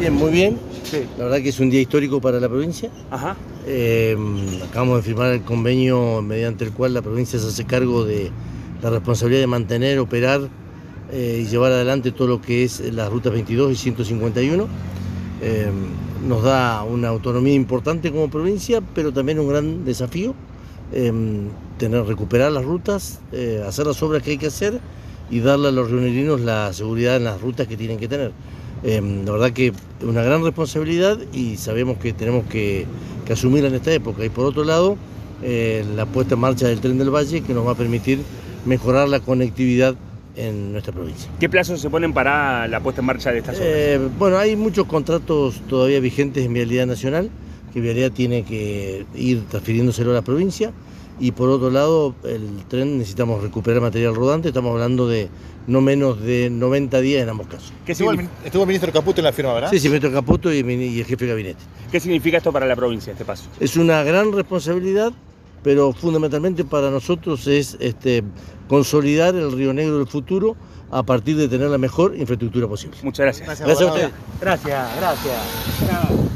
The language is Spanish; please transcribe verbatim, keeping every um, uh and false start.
Bien, muy bien. Sí. La verdad que es un día histórico para la provincia. Ajá. Eh, acabamos de firmar el convenio mediante el cual la provincia se hace cargo de la responsabilidad de mantener, operar eh, y llevar adelante todo lo que es las rutas veintidós y ciento cincuenta y uno. Eh, nos da una autonomía importante como provincia, pero también un gran desafío, eh, tener, recuperar las rutas, eh, hacer las obras que hay que hacer y darle a los rionegrinos la seguridad en las rutas que tienen que tener. Eh, la verdad que es una gran responsabilidad y sabemos que tenemos que, que asumirla en esta época. Y por otro lado, eh, la puesta en marcha del Tren del Valle, que nos va a permitir mejorar la conectividad en nuestra provincia. ¿Qué plazos se ponen para la puesta en marcha de estas obras? Eh, bueno, hay muchos contratos todavía vigentes en Vialidad Nacional, que Vialidad tiene que ir transfiriéndoselo a la provincia, y por otro lado, el tren necesitamos recuperar material rodante, estamos hablando de no menos de noventa días en ambos casos. ¿Qué estuvo, el, estuvo el ministro Caputo en la firma, ¿verdad? Sí, sí, el ministro Caputo y, y el jefe de gabinete. ¿Qué significa esto para la provincia, este paso? Es una gran responsabilidad, pero fundamentalmente para nosotros es este, consolidar el Río Negro del futuro a partir de tener la mejor infraestructura posible. Muchas gracias. Gracias, gracias a ustedes. Gracias, gracias.